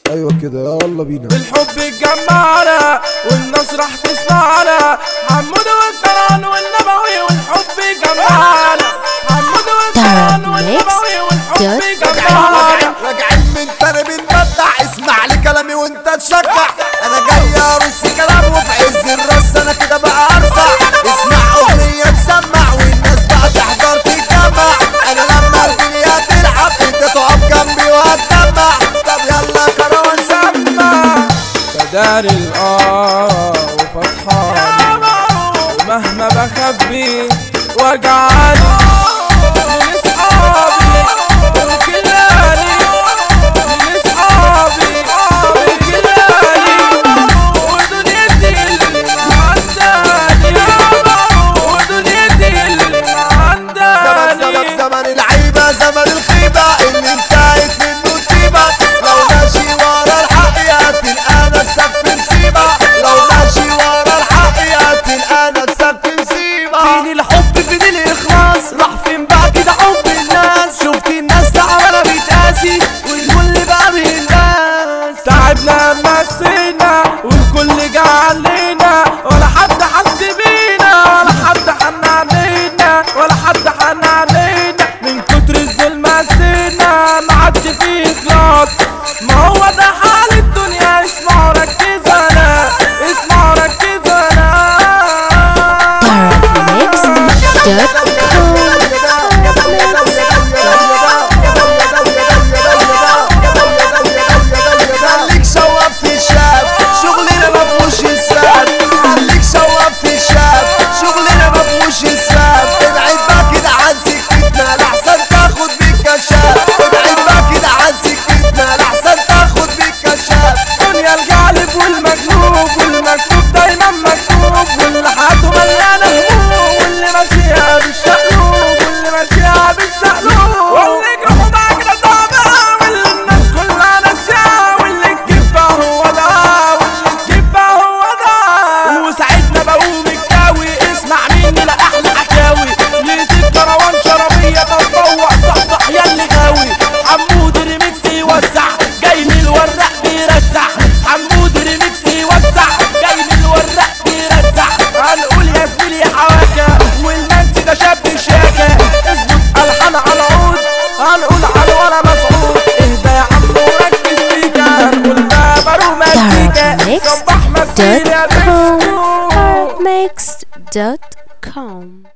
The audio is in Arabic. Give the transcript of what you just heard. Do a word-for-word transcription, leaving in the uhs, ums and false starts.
ايوه كده يلا بينا. بالحب اتجمعنا والناس راح تسمعنا، حمود والكران والنبوي والحب اتجمعنا، حمود والكران والنبوي والحب اتجمعنا. راجعين من تاني بنبدع، اسمع لي كلامي وانت تشجع. انا جاي ارص كلام وفي عز الرص انا كده بقى ارفع. اسمع اغنية تسمع والناس بقى تحضر تتجمع. انا لما الدنيا تلعب انت تقف جنبي وهتجمع. طب يلا كروان سمع. بدار الآه وفرحان ومهما بخبي وجعاني من اصحابي وكلاني، من اصحابي وكلاني ودنيتي اللي عنداني، ودنيتي اللي عنداني. زمن زمن العيبة زمن الخيبة اللي انتهت منه الطيبة. لو ماشي ورا الحق هتلقى نفسك في مصيبة. لو ماشي ورا الحق هتلقى نفسك في مصيبة. فين الحب فين الإخلاص راح فين بقى كده حب الناس؟ شفت الناس تعبانة بتقاسي والكل بقى بالناس. تعبنا مسينا والكل جه علينا، ولا حد حس بينا ولا حد حن علينا، ولا حد حن علينا. من كتر الظلم مسينا ما عادش فيه اخلاص. ما هو ده حال الدنيا. اسمعوا ركز انا، اسمعوا ركز انا. خليك شواف في الشاب شغلنا مفهوش اسفاف. خليك شواف في الشاب شغلنا مفهوش اسفاف. ابعد بقى كده عن سكتنا لحسن تاخد بيك كشاف. ابعد بقى كده عن سكتنا لحسن تاخد بيك كشاف. دنيا الغالب والمغلوب والمكتوب دايما مكتوب، واللي حياته مليانه هموم، واللي ماشيها بالشقلوب، واللي ماشيها بالشقلوب، واللي جروحه بقى كده طابع، واللي الناس كلها ناسياه، واللي الكبه هو ده، واللي الكبه هو ده. وساعتنا بقوم الجاوي اسمع مني لا احلى حكاوي. نسيت كروان شرابيه تتطوع صحصح ياللي غاوي. حمود ريميكس يوزع جاي من الورق بيرزع، حمود ريميكس يوزع جاي من الورق بيرزع. هنقول يا زميلي يا حواكه والمنسي ده شاب شاكه. اظبط الحان على عود هنقول على ولا مسعود. اهدى يا عم وركز فيكا هنقول بابا رومانتيكا. صباح مسير يا بيسكو. Mixed dot com